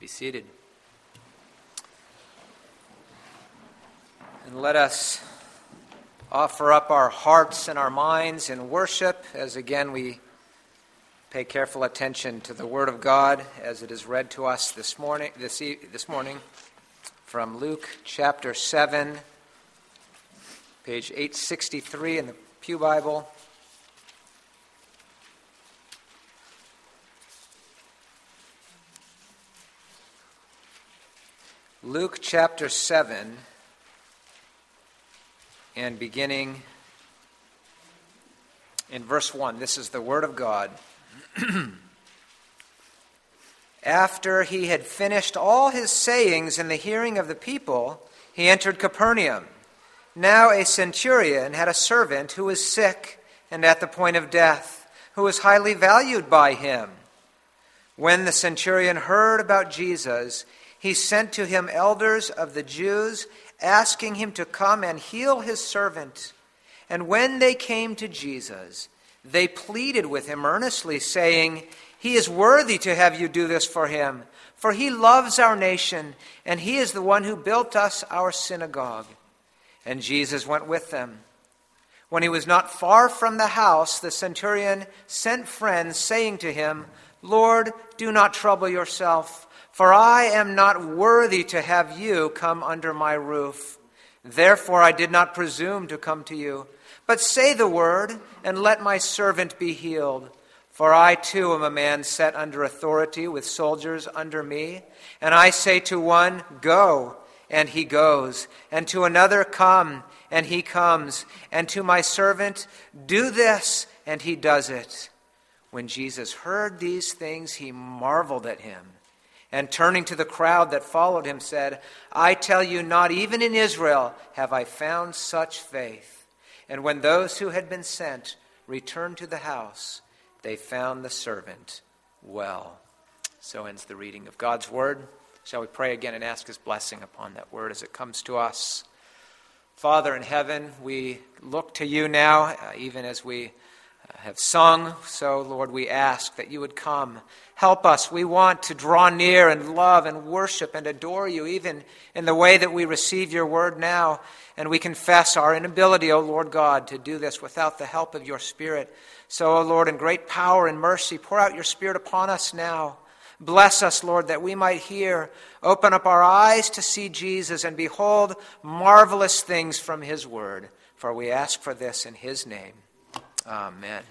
Be seated. And let us offer up our hearts and our minds in worship as again we pay careful attention to the Word of God as it is read to us this morning from Luke chapter 7, page 863 in the Pew Bible. Luke chapter 7, and beginning in verse 1. This is the Word of God. After he had finished all his sayings in the hearing of the people, he entered Capernaum. Now a centurion had a servant who was sick and at the point of death, who was highly valued by him. When the centurion heard about Jesus, he sent to him elders of the Jews, asking him to come and heal his servant. And when they came to Jesus, they pleaded with him earnestly, saying, "He is worthy to have you do this for him, for he loves our nation, and he is the one who built us our synagogue." And Jesus went with them. When he was not far from the house, the centurion sent friends, saying to him, "Lord, do not trouble yourself, for I am not worthy to have you come under my roof. Therefore I did not presume to come to you. But say the word, and let my servant be healed. For I too am a man set under authority with soldiers under me. And I say to one, 'Go,' and he goes. And to another, 'Come,' and he comes. And to my servant, 'Do this,' and he does it." When Jesus heard these things, he marveled at him. And turning to the crowd that followed him, said, "I tell you, not even in Israel have I found such faith." And when those who had been sent returned to the house, they found the servant well. So ends the reading of God's word. Shall we pray again and ask his blessing upon that word as it comes to us? Father in heaven, we look to you now, even as we have sung. So, Lord, we ask that you would come. Help us. We want to draw near and love and worship and adore you, even in the way that we receive your word now. And we confess our inability, O Lord God, to do this without the help of your Spirit. So, O Lord, in great power and mercy, pour out your Spirit upon us now. Bless us, Lord, that we might hear. Open up our eyes to see Jesus and behold marvelous things from his word. For we ask for this in his name. Amen.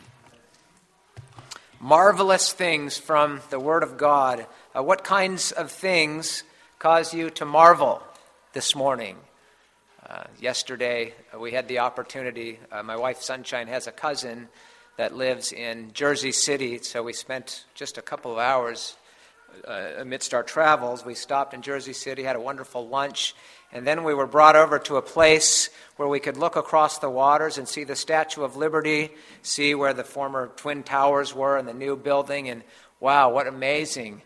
Marvelous things from the Word of God. What kinds of things cause you to marvel this morning? Yesterday, we had the opportunity. My wife, Sunshine, has a cousin that lives in Jersey City, so we spent just a couple of hours amidst our travels. We stopped in Jersey City, had a wonderful lunch, and then we were brought over to a place where we could look across the waters and see the Statue of Liberty, see where the former Twin Towers were and the new building. And wow, what amazing.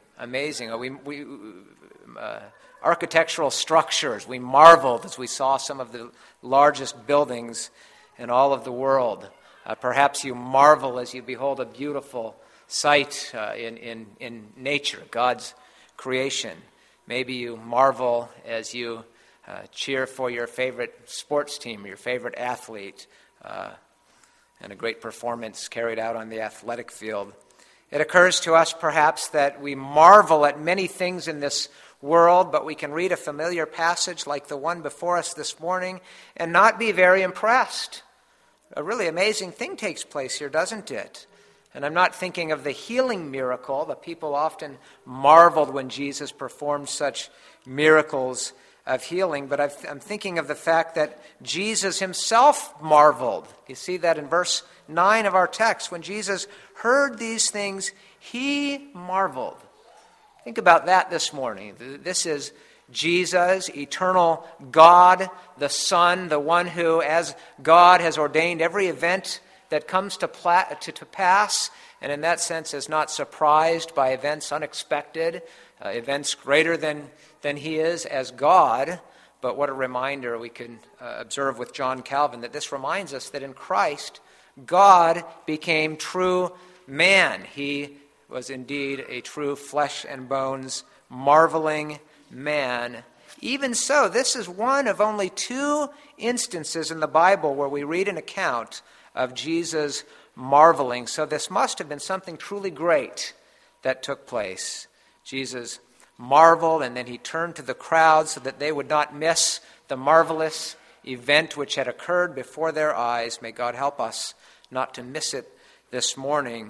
Architectural structures. We marveled as we saw some of the largest buildings in all of the world. Perhaps you marvel as you behold a beautiful sight in nature, God's creation. Maybe you marvel as you cheer for your favorite sports team, your favorite athlete, and a great performance carried out on the athletic field. It occurs to us perhaps that we marvel at many things in this world, but we can read a familiar passage like the one before us this morning and not be very impressed. A really amazing thing takes place here, doesn't it? And I'm not thinking of the healing miracle. The people often marveled when Jesus performed such miracles of healing, but I'm thinking of the fact that Jesus himself marveled. You see that in verse 9 of our text. When Jesus heard these things, he marveled. Think about that this morning. This is Jesus, eternal God, the Son, the one who, as God, has ordained every event that comes to pass, and in that sense is not surprised by events unexpected, events greater than he is as God. But what a reminder we can observe with John Calvin, that this reminds us that in Christ, God became true man. He was indeed a true flesh and bones marveling man. Even so, this is one of only 2 instances in the Bible where we read an account of Jesus marveling. So this must have been something truly great that took place. Jesus marveled, and then he turned to the crowd so that they would not miss the marvelous event which had occurred before their eyes. May God help us not to miss it this morning.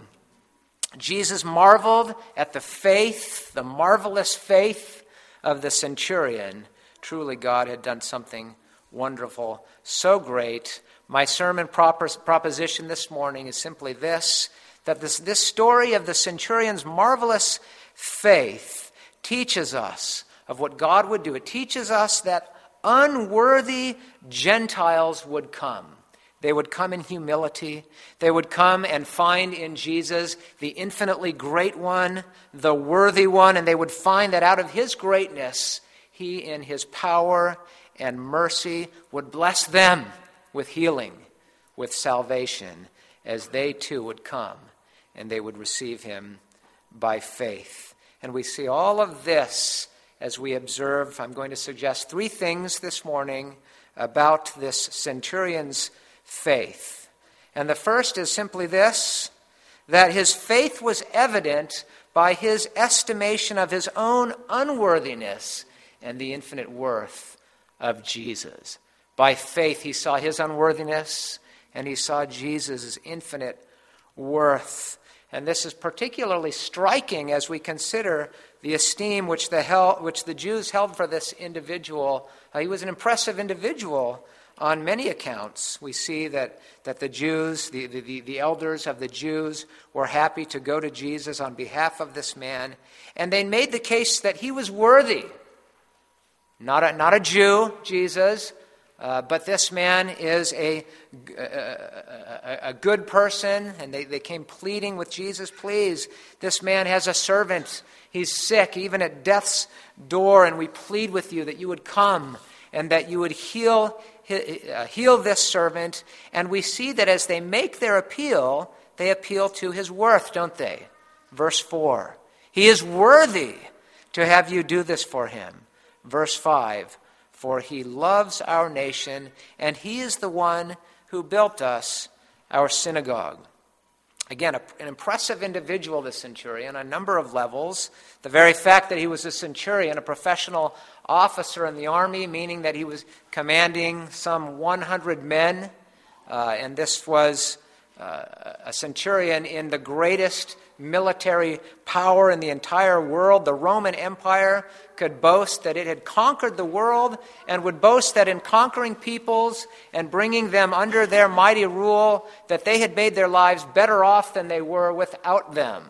Jesus marveled at the faith, the marvelous faith of the centurion. Truly, God had done something wonderful, so great. My sermon proposition this morning is simply this, that this story of the centurion's marvelous faith teaches us of what God would do. It teaches us that unworthy Gentiles would come. They would come in humility. They would come and find in Jesus the infinitely great one, the worthy one, and they would find that out of his greatness, he in his power and mercy would bless them with healing, with salvation, as they too would come and they would receive him by faith. And we see all of this as we observe. I'm going to suggest 3 things this morning about this centurion's faith. And the first is simply this, that his faith was evident by his estimation of his own unworthiness and the infinite worth of Jesus. By faith, he saw his unworthiness and he saw Jesus' infinite worth. And this is particularly striking as we consider the esteem which the Jews held for this individual. He was an impressive individual on many accounts. We see that the Jews, the elders of the Jews, were happy to go to Jesus on behalf of this man, and they made the case that he was worthy. Not a Jew, Jesus, but this man is a good person, and they came pleading with Jesus, please, this man has a servant. He's sick, even at death's door, and we plead with you that you would come and that you would heal this servant. And we see that as they make their appeal, they appeal to his worth, don't they? Verse 4, he is worthy to have you do this for him. Verse 5, for he loves our nation, and he is the one who built us our synagogue. Again, an impressive individual, the centurion, on a number of levels. The very fact that he was a centurion, a professional officer in the army, meaning that he was commanding some 100 men, and this was a centurion in the greatest military power in the entire world. The Roman Empire could boast that it had conquered the world and would boast that in conquering peoples and bringing them under their mighty rule, that they had made their lives better off than they were without them.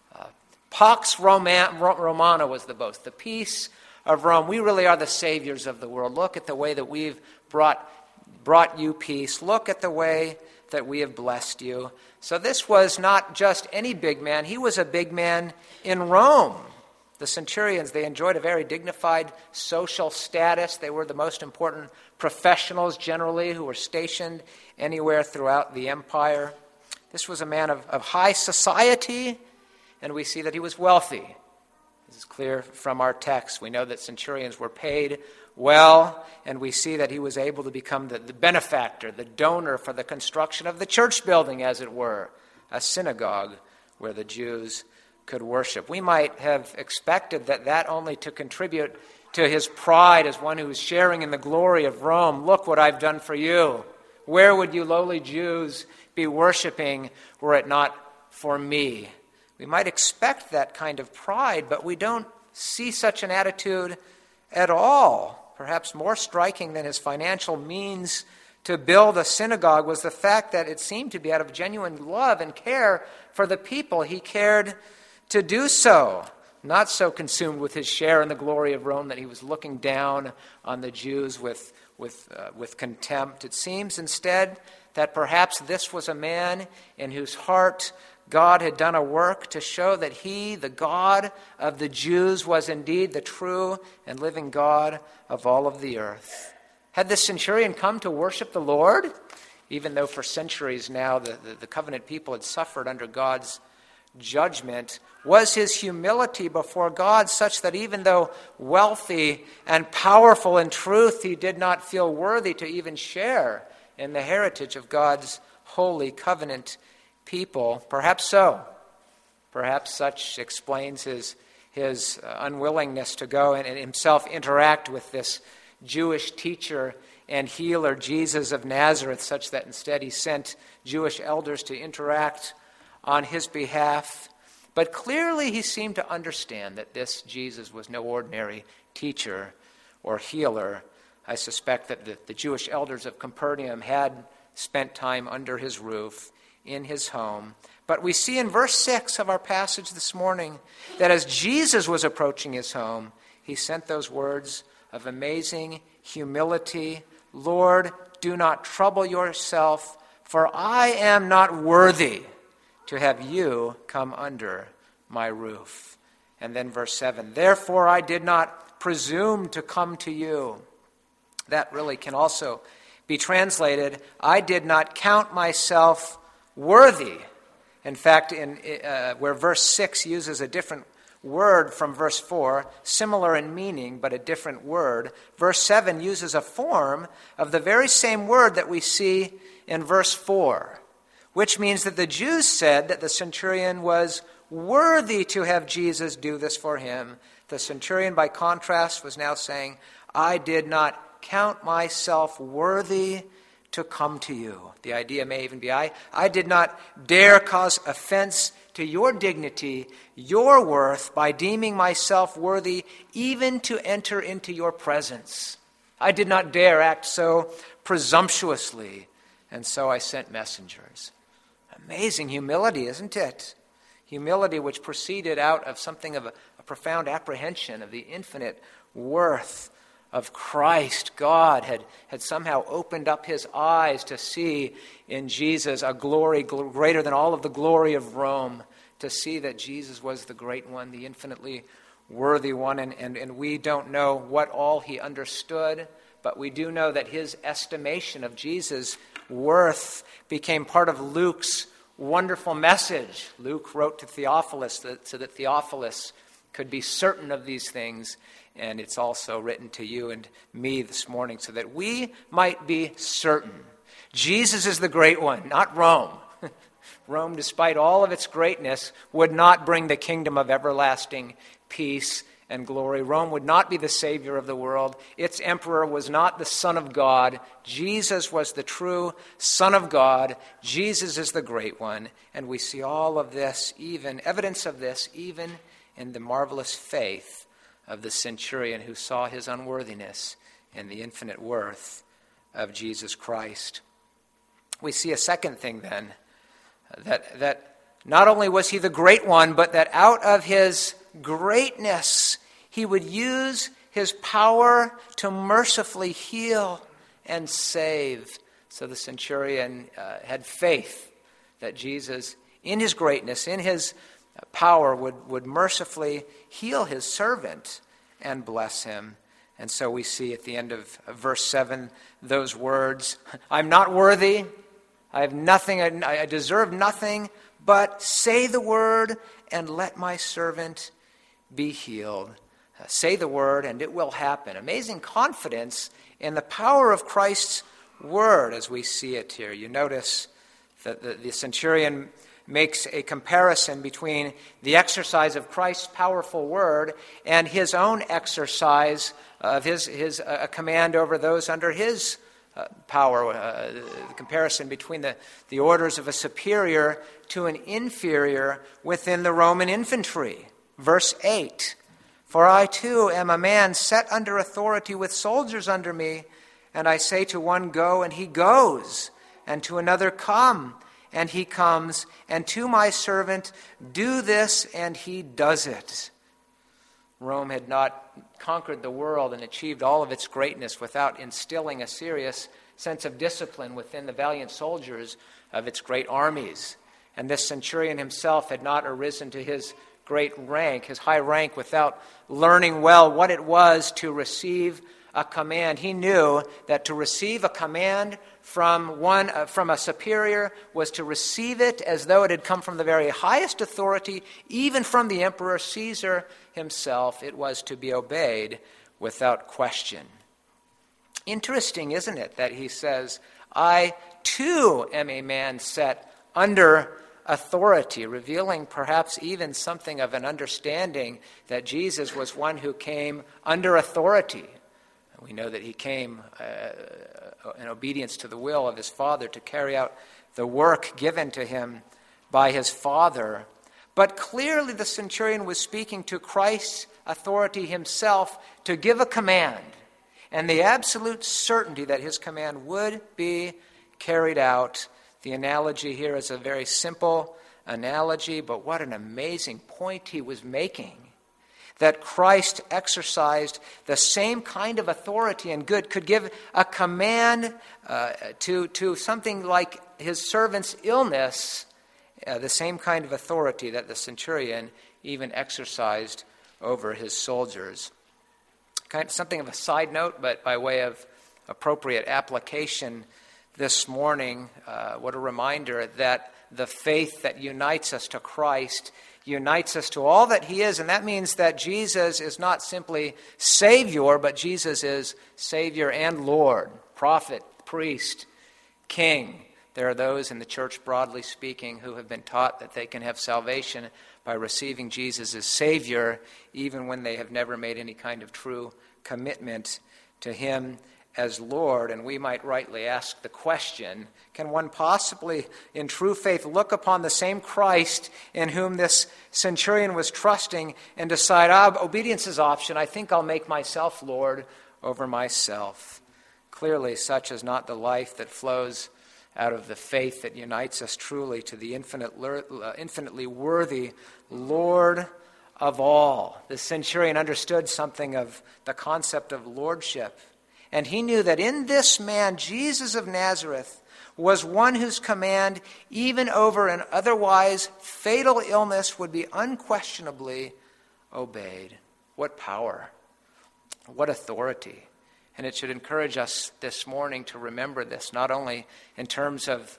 Pax Romana was the boast, the peace of Rome. We really are the saviors of the world. Look at the way that we've brought you peace. Look at the way that we have blessed you. So this was not just any big man. He was a big man in Rome. The centurions, they enjoyed a very dignified social status. They were the most important professionals generally who were stationed anywhere throughout the empire. This was a man of high society, and we see that he was wealthy. This is clear from our text. We know that centurions were paid well, and we see that he was able to become the benefactor, the donor for the construction of the church building, as it were, a synagogue where the Jews could worship. We might have expected that only to contribute to his pride as one who is sharing in the glory of Rome. Look what I've done for you. Where would you lowly Jews be worshiping were it not for me? We might expect that kind of pride, but we don't see such an attitude at all. Perhaps more striking than his financial means to build a synagogue was the fact that it seemed to be out of genuine love and care for the people. He cared to do so, not so consumed with his share in the glory of Rome that he was looking down on the Jews with contempt. It seems instead that perhaps this was a man in whose heart God had done a work to show that he, the God of the Jews, was indeed the true and living God of all of the earth. Had this centurion come to worship the Lord, even though for centuries now the covenant people had suffered under God's judgment was his humility before God, such that even though wealthy and powerful in truth, he did not feel worthy to even share in the heritage of God's holy covenant people. Perhaps so. Perhaps such explains his unwillingness to go and himself interact with this Jewish teacher and healer, Jesus of Nazareth, such that instead he sent Jewish elders to interact on his behalf. But clearly he seemed to understand that this Jesus was no ordinary teacher or healer. I suspect that the Jewish elders of Capernaum had spent time under his roof, in his home. But we see in verse 6 of our passage this morning that as Jesus was approaching his home, he sent those words of amazing humility. Lord, do not trouble yourself, for I am not worthy to have you come under my roof. And then verse 7, therefore I did not presume to come to you. That really can also be translated, I did not count myself worthy. In fact, where verse 6 uses a different word from verse 4, similar in meaning but a different word, verse 7 uses a form of the very same word that we see in verse 4, which means that the Jews said that the centurion was worthy to have Jesus do this for him. The centurion, by contrast, was now saying, I did not count myself worthy to come to you. The idea may even be, I did not dare cause offense to your dignity, your worth, by deeming myself worthy even to enter into your presence. I did not dare act so presumptuously, and so I sent messengers. Amazing humility, isn't it? Humility which proceeded out of something of a profound apprehension of the infinite worth of Christ. God had somehow opened up his eyes to see in Jesus a glory greater than all of the glory of Rome, to see that Jesus was the great one, the infinitely worthy one. And we don't know what all he understood, but we do know that his estimation of Jesus' worth became part of Luke's wonderful message. Luke wrote to Theophilus so that Theophilus could be certain of these things. And it's also written to you and me this morning so that we might be certain. Jesus is the great one, not Rome. Rome, despite all of its greatness, would not bring the kingdom of everlasting peace and glory. Rome would not be the Savior of the world. Its emperor was not the Son of God. Jesus was the true Son of God. Jesus is the great one. And we see all of this, evidence of this, even in the marvelous faith of the centurion who saw his unworthiness and the infinite worth of Jesus Christ. We see a second thing then, that not only was he the great one, but that out of his greatness he would use his power to mercifully heal and save. So the centurion had faith that Jesus, in his greatness, in his power, would mercifully heal his servant and bless him. And so we see at the end of verse 7 those words, I'm not worthy, I have nothing, I deserve nothing, but say the word and let my servant be healed. Say the word and it will happen. Amazing confidence in the power of Christ's word as we see it here. You notice that the centurion makes a comparison between the exercise of Christ's powerful word and his own exercise of his command over those under his power. The comparison between the orders of a superior to an inferior within the Roman infantry. Verse 8, for I too am a man set under authority with soldiers under me, and I say to one, go, and he goes, and to another, come, and he comes, and to my servant, do this, and he does it. Rome had not conquered the world and achieved all of its greatness without instilling a serious sense of discipline within the valiant soldiers of its great armies. And this centurion himself had not arisen to his great rank, his high rank, without learning well what it was to receive a command. He knew that to receive a command from a superior was to receive it as though it had come from the very highest authority, even from the Emperor Caesar himself. It was to be obeyed without question. Interesting, isn't it, that he says, I too am a man set under authority, revealing perhaps even something of an understanding that Jesus was one who came under authority. We know that he came in obedience to the will of his Father to carry out the work given to him by his Father. But clearly the centurion was speaking to Christ's authority himself to give a command, and the absolute certainty that his command would be carried out. The analogy here is a very simple analogy, but what an amazing point he was making. That Christ exercised the same kind of authority and could give a command to something like his servant's illness, the same kind of authority that the centurion even exercised over his soldiers. Something of a side note, but by way of appropriate application this morning, what a reminder that the faith that unites us to Christ unites us to all that he is, and that means that Jesus is not simply Savior, but Jesus is Savior and Lord, prophet, priest, king. There are those in the church, broadly speaking, who have been taught that they can have salvation by receiving Jesus as Savior, even when they have never made any kind of true commitment to him as Lord. And we might rightly ask the question, can one possibly, in true faith, look upon the same Christ in whom this centurion was trusting and decide, obedience is option, I think I'll make myself Lord over myself? Clearly, such is not the life that flows out of the faith that unites us truly to the infinitely worthy Lord of all. The centurion understood something of the concept of lordship, and he knew that in this man, Jesus of Nazareth, was one whose command, even over an otherwise fatal illness, would be unquestionably obeyed. What power! What authority! And it should encourage us this morning to remember this, not only in terms of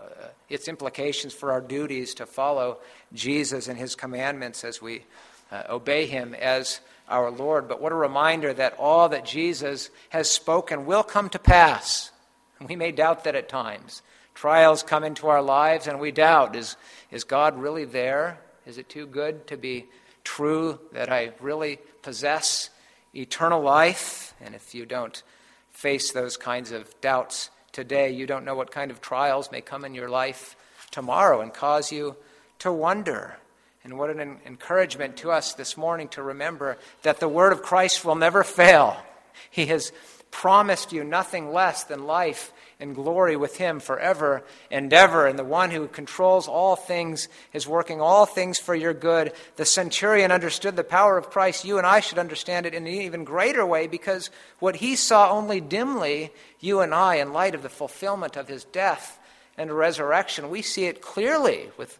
its implications for our duties to follow Jesus and his commandments as we obey him as our Lord, but what a reminder that all that Jesus has spoken will come to pass. And we may doubt that at times. Trials come into our lives and we doubt, is God really there? Is it too good to be true that I really possess eternal life? And if you don't face those kinds of doubts today, you don't know what kind of trials may come in your life tomorrow and cause you to wonder. And what an encouragement to us this morning to remember that the word of Christ will never fail. He has promised you nothing less than life and glory with him forever and ever. And the one who controls all things is working all things for your good. The centurion understood the power of Christ. You and I should understand it in an even greater way, because what he saw only dimly, you and I, in light of the fulfillment of his death and resurrection, we see it clearly with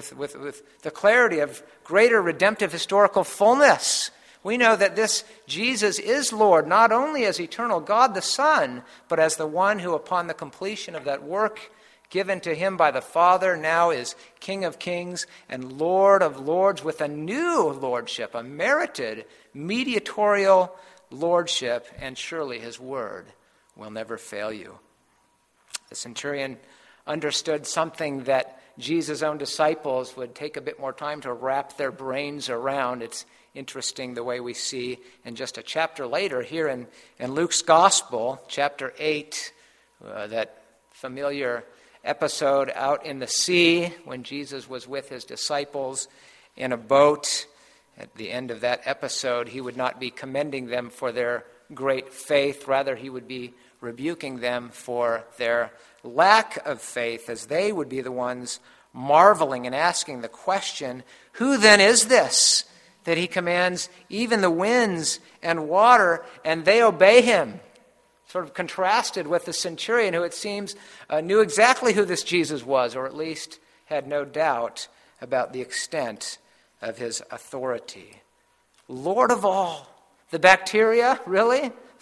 the clarity of greater redemptive historical fullness. We know that this Jesus is Lord, not only as eternal God the Son, but as the one who, upon the completion of that work given to him by the Father, now is King of Kings and Lord of Lords, with a new lordship, a merited mediatorial lordship, and surely his word will never fail you. The centurion understood something that Jesus' own disciples would take a bit more time to wrap their brains around. It's interesting the way we see in just a chapter later here in Luke's Gospel, chapter 8, that familiar episode out in the sea when Jesus was with his disciples in a boat. At the end of that episode, he would not be commending them for their great faith. Rather, he would be rebuking them for their lack of faith, as they would be the ones marveling and asking the question, who then is this that he commands even the winds and water, and they obey him? Sort of contrasted with the centurion, who it seems knew exactly who this Jesus was, or at least had no doubt about the extent of his authority. Lord of all. The bacteria, really?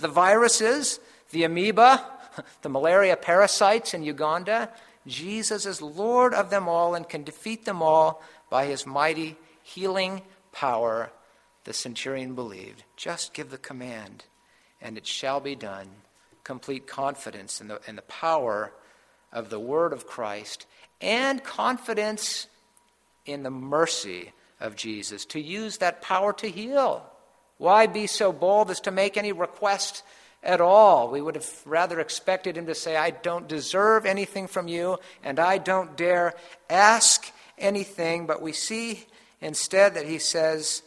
the viruses, the amoeba, the malaria parasites in Uganda. Jesus is Lord of them all and can defeat them all by his mighty healing power. The centurion believed. Just give the command, and it shall be done. Complete confidence in the power of the word of Christ, and confidence in the mercy of Jesus to use that power to heal. Why be so bold as to make any request at all? We would have rather expected him to say, I don't deserve anything from you, and I don't dare ask anything. But we see instead that he says,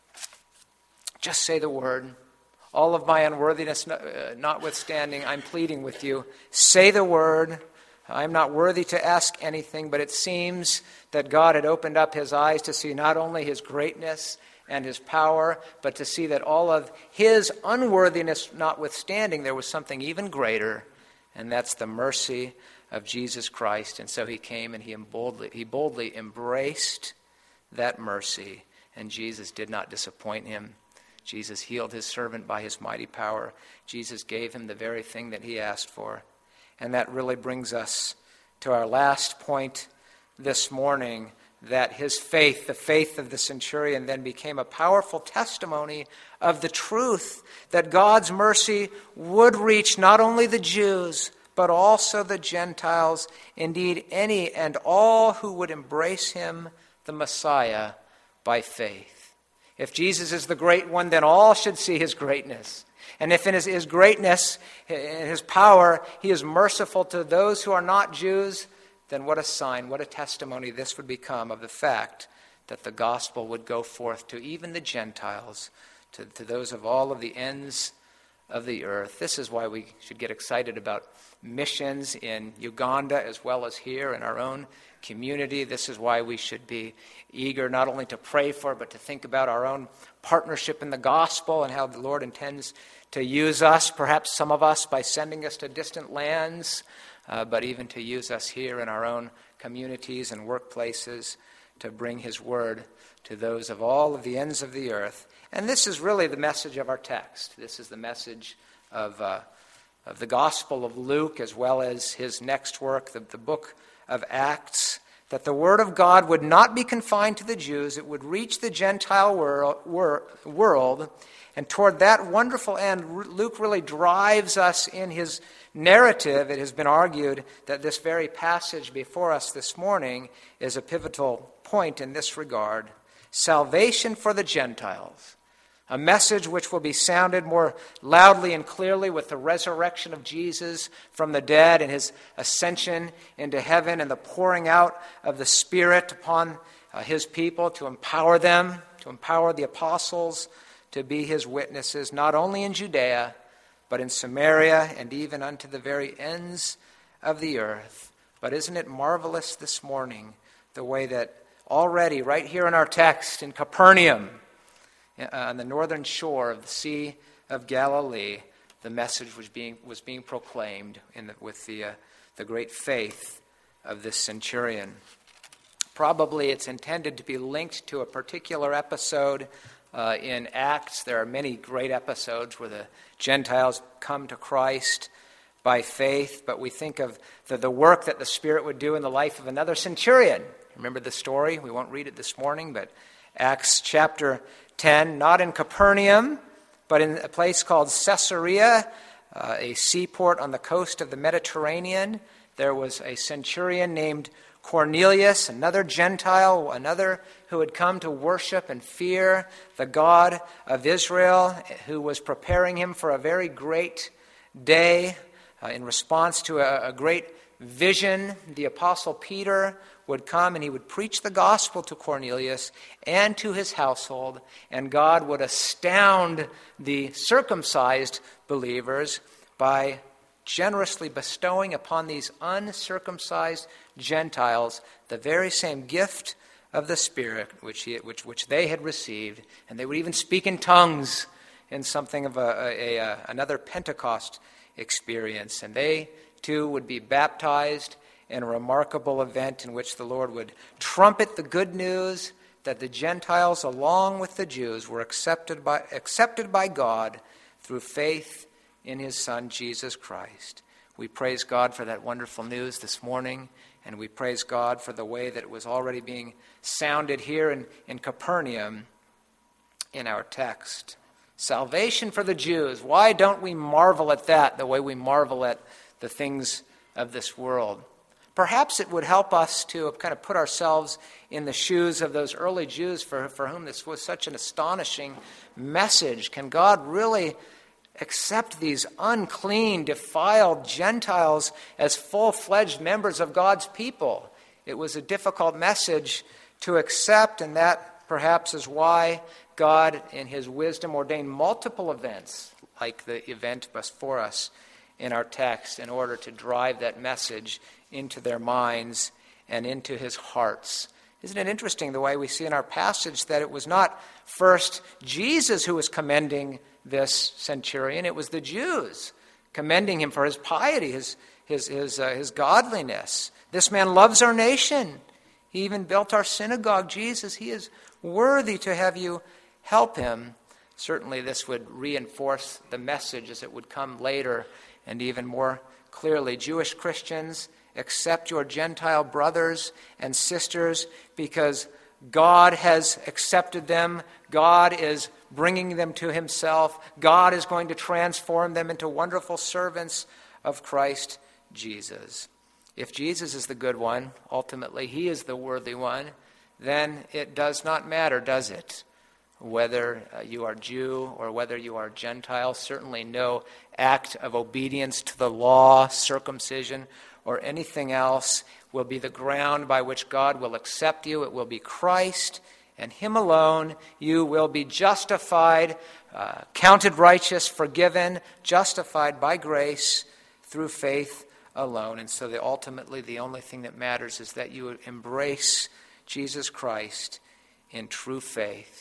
just say the word. All of my unworthiness notwithstanding, I'm pleading with you. Say the word. I'm not worthy to ask anything, but it seems that God had opened up his eyes to see not only his greatness and his power, but to see that all of his unworthiness notwithstanding, there was something even greater, and that's the mercy of Jesus Christ. And so he came and he boldly embraced that mercy, and Jesus did not disappoint him. Jesus healed his servant by his mighty power. Jesus gave him the very thing that he asked for. And that really brings us to our last point this morning, that his faith, the faith of the centurion, then became a powerful testimony of the truth that God's mercy would reach not only the Jews, but also the Gentiles, indeed any and all who would embrace him, the Messiah, by faith. If Jesus is the great one, then all should see his greatness. And if in his greatness, in his power, he is merciful to those who are not Jews, then what a sign, what a testimony this would become of the fact that the gospel would go forth to even the Gentiles, to those of all of the ends of the earth. This is why we should get excited about missions in Uganda as well as here in our own community. This is why we should be eager not only to pray for, but to think about our own partnership in the gospel and how the Lord intends to use us, perhaps some of us by sending us to distant lands, but even to use us here in our own communities and workplaces to bring his word to those of all of the ends of the earth. And this is really the message of our text. This is the message of the Gospel of Luke, as well as his next work, the book of Acts, that the word of God would not be confined to the Jews. It would reach the Gentile world. And toward that wonderful end, Luke really drives us in his narrative. It has been argued that this very passage before us this morning is a pivotal point in this regard. Salvation for the Gentiles. A message which will be sounded more loudly and clearly with the resurrection of Jesus from the dead and his ascension into heaven and the pouring out of the Spirit upon his people to empower them, to empower the apostles to be his witnesses, not only in Judea, but in Samaria and even unto the very ends of the earth. But isn't it marvelous this morning, the way that already right here in our text in Capernaum, on the northern shore of the Sea of Galilee, the message was being proclaimed with the great faith of this centurion. Probably it's intended to be linked to a particular episode in Acts. There are many great episodes where the Gentiles come to Christ by faith, but we think of the work that the Spirit would do in the life of another centurion. Remember the story? We won't read it this morning, but Acts chapter 10, not in Capernaum, but in a place called Caesarea, a seaport on the coast of the Mediterranean. There was a centurion named Cornelius, another Gentile, another who had come to worship and fear the God of Israel, who was preparing him for a very great day in response to a great vision. The Apostle Peter would come and he would preach the gospel to Cornelius and to his household, and God would astound the circumcised believers by generously bestowing upon these uncircumcised Gentiles the very same gift of the Spirit which they had received, and they would even speak in tongues in something of another Pentecost experience, and they too would be baptized in a remarkable event in which the Lord would trumpet the good news that the Gentiles, along with the Jews, were accepted by God through faith in his Son, Jesus Christ. We praise God for that wonderful news this morning, and we praise God for the way that it was already being sounded here in Capernaum in our text. Salvation for the Jews. Why don't we marvel at that the way we marvel at the things of this world? Perhaps it would help us to kind of put ourselves in the shoes of those early Jews for whom this was such an astonishing message. Can God really accept these unclean, defiled Gentiles as full-fledged members of God's people? It was a difficult message to accept, and that perhaps is why God, in his wisdom, ordained multiple events, like the event before us in our text, in order to drive that message into their minds and into his hearts. Isn't it interesting the way we see in our passage that it was not first Jesus who was commending this centurion, it was the Jews commending him for his piety, his godliness. This man loves our nation. He even built our synagogue. Jesus, he is worthy to have you help him. Certainly this would reinforce the message as it would come later and even more clearly. Jewish Christians, accept your Gentile brothers and sisters because God has accepted them. God is bringing them to himself. God is going to transform them into wonderful servants of Christ Jesus. If Jesus is the good one, ultimately he is the worthy one, then it does not matter, does it? Whether you are Jew or whether you are Gentile, certainly no act of obedience to the law, circumcision, or anything else will be the ground by which God will accept you. It will be Christ and him alone. You will be justified, counted righteous, forgiven, justified by grace through faith alone. And so ultimately the only thing that matters is that you embrace Jesus Christ in true faith.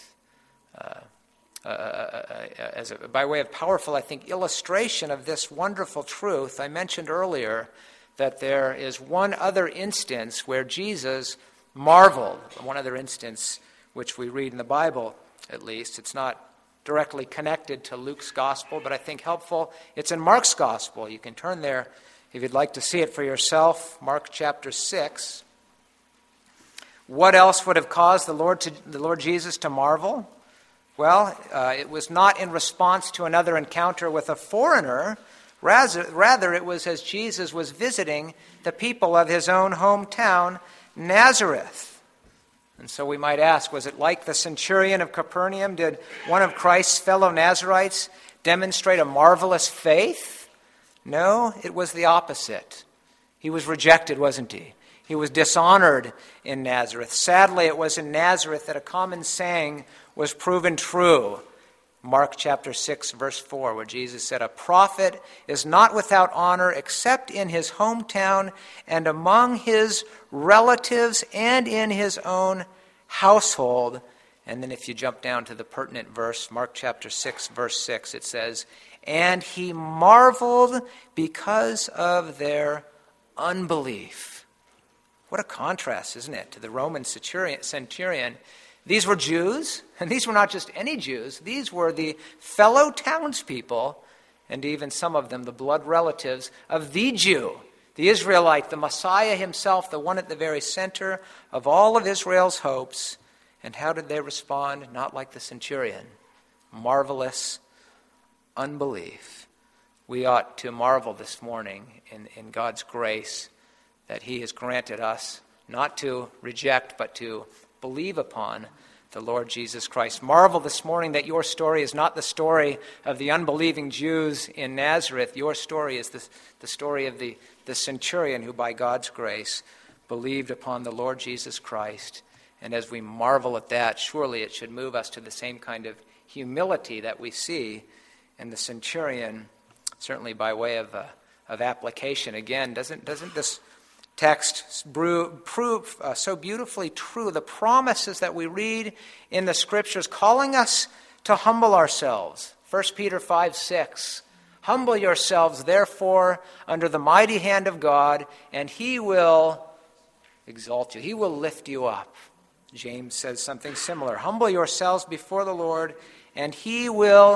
By way of powerful, I think, illustration of this wonderful truth, I mentioned earlier that there is one other instance where Jesus marveled, one other instance which we read in the Bible, at least. It's not directly connected to Luke's gospel, but I think helpful. It's in Mark's gospel. You can turn there if you'd like to see it for yourself. Mark chapter 6. What else would have caused the Lord Jesus to marvel? Well, it was not in response to another encounter with a foreigner. Rather, it was as Jesus was visiting the people of his own hometown, Nazareth. And so we might ask, was it like the centurion of Capernaum? Did one of Christ's fellow Nazarites demonstrate a marvelous faith? No, it was the opposite. He was rejected, wasn't he? He was dishonored in Nazareth. Sadly, it was in Nazareth that a common saying was proven true. Mark chapter 6, verse 4, where Jesus said, "A prophet is not without honor except in his hometown and among his relatives and in his own household." And then if you jump down to the pertinent verse, Mark chapter 6, verse 6, it says, "And he marveled because of their unbelief." What a contrast, isn't it, to the Roman centurion. These were Jews, and these were not just any Jews. These were the fellow townspeople, and even some of them the blood relatives of the Jew, the Israelite, the Messiah himself, the one at the very center of all of Israel's hopes. And how did they respond? Not like the centurion. Marvelous unbelief. We ought to marvel this morning in God's grace that he has granted us not to reject, but to believe upon the Lord Jesus Christ. Marvel this morning that your story is not the story of the unbelieving Jews in Nazareth. Your story is the story of the centurion who by God's grace believed upon the Lord Jesus Christ. And as we marvel at that, surely it should move us to the same kind of humility that we see in the centurion, certainly by way of application. Again, doesn't this text prove so beautifully true the promises that we read in the Scriptures calling us to humble ourselves? 1 Peter 5:6, "Humble yourselves, therefore, under the mighty hand of God, and he will exalt you." He will lift you up. James says something similar. "Humble yourselves before the Lord, and he will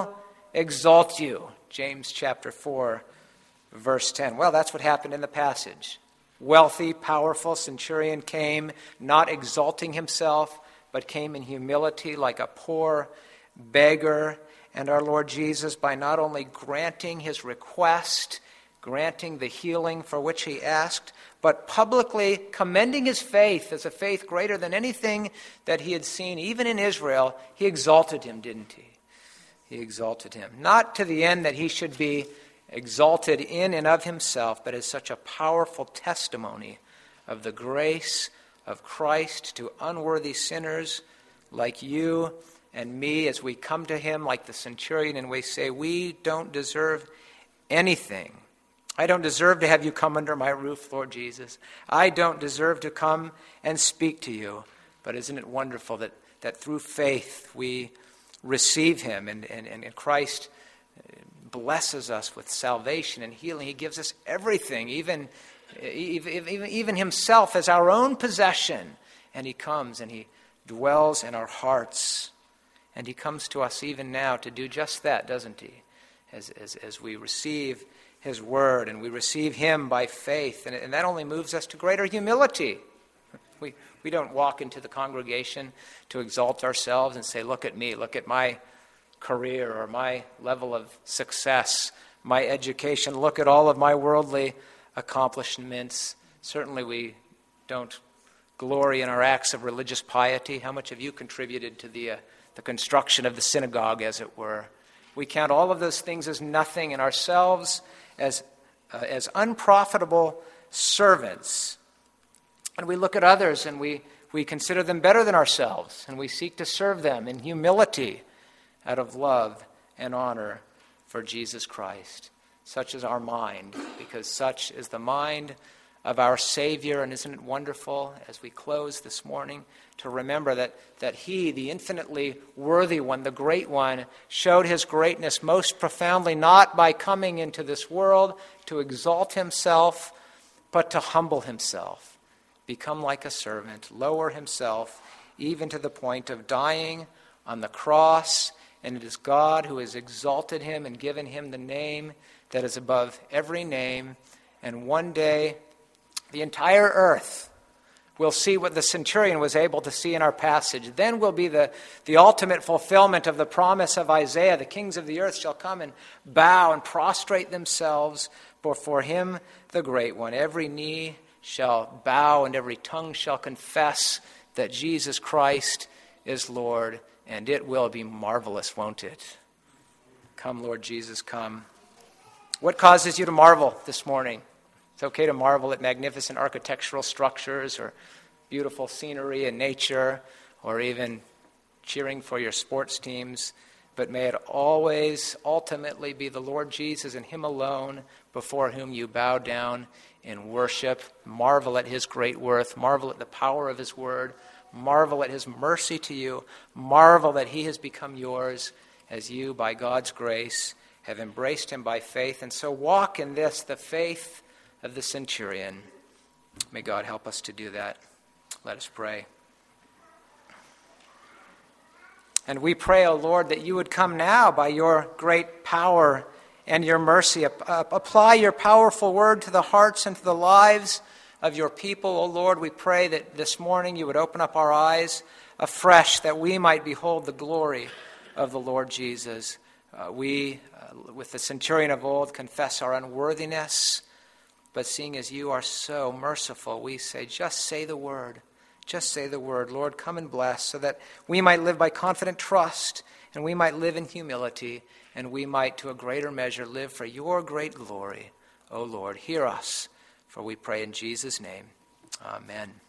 exalt you. James chapter 4, verse 10. Well, that's what happened in the passage. Wealthy, powerful centurion came, not exalting himself, but came in humility like a poor beggar. And our Lord Jesus, by not only granting his request, granting the healing for which he asked, but publicly commending his faith as a faith greater than anything that he had seen, even in Israel, he exalted him, didn't he? He exalted him. Not to the end that he should be exalted in and of himself, but as such a powerful testimony of the grace of Christ to unworthy sinners like you and me, as we come to him like the centurion and we say, we don't deserve anything. I don't deserve to have you come under my roof, Lord Jesus. I don't deserve to come and speak to you. But isn't it wonderful that through faith we receive him and Christ blesses us with salvation and healing. He gives us everything, even himself as our own possession. And he comes and he dwells in our hearts. And he comes to us even now to do just that, doesn't he? As we receive his word and we receive him by faith. And that only moves us to greater humility. We don't walk into the congregation to exalt ourselves and say, look at me, look at my career or my level of success, my education, look at all of my worldly accomplishments. Certainly we don't glory in our acts of religious piety. How much have you contributed to the construction of the synagogue, as it were? We count all of those things as nothing, in ourselves as unprofitable servants. And we look at others and we consider them better than ourselves, and we seek to serve them in humility out of love and honor for Jesus Christ. Such is our mind, because such is the mind of our Savior. And isn't it wonderful, as we close this morning, to remember that he, the infinitely worthy one, the great one, showed his greatness most profoundly, not by coming into this world to exalt himself, but to humble himself, become like a servant, lower himself, even to the point of dying on the cross. And it is God who has exalted him and given him the name that is above every name. And one day, the entire earth will see what the centurion was able to see in our passage. Then will be the ultimate fulfillment of the promise of Isaiah. The kings of the earth shall come and bow and prostrate themselves before him, the great one. Every knee shall bow and every tongue shall confess that Jesus Christ is Lord. And it will be marvelous, won't it? Come, Lord Jesus, come. What causes you to marvel this morning? It's okay to marvel at magnificent architectural structures or beautiful scenery and nature, or even cheering for your sports teams. But may it always ultimately be the Lord Jesus and him alone before whom you bow down in worship. Marvel at his great worth. Marvel at the power of his word. Marvel at his mercy to you. Marvel that he has become yours as you, by God's grace, have embraced him by faith. And so walk in this, the faith of the centurion. May God help us to do that. Let us pray. And we pray, O Lord, that you would come now by your great power and your mercy. Apply your powerful word to the hearts and to the lives of your people, O Lord. We pray that this morning you would open up our eyes afresh, that we might behold the glory of the Lord Jesus. We, with the centurion of old, confess our unworthiness, but seeing as you are so merciful, we say, just say the word. Just say the word. Lord, come and bless, so that we might live by confident trust, and we might live in humility, and we might, to a greater measure, live for your great glory. O Lord, hear us. For we pray in Jesus' name. Amen.